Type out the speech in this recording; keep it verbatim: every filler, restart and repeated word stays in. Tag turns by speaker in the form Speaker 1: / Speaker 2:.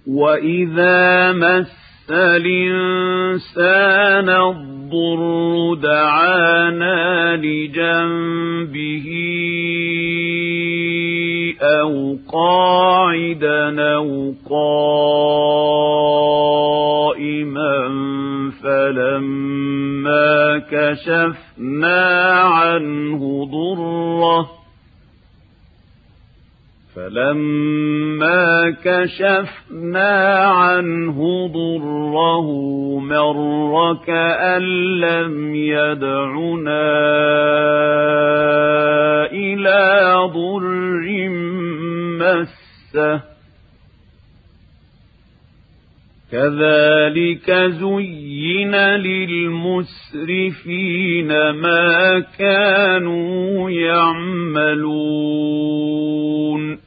Speaker 1: وإذا مس الإنسان الضر دعانا لجنبه أو قاعدا أو قائما فلما كشفنا عنه ضره فلما كشفنا عنه ضره مر كأن لم يدعنا إلى ضر مسه كذلك زين للمسرفين ما كانوا يعملون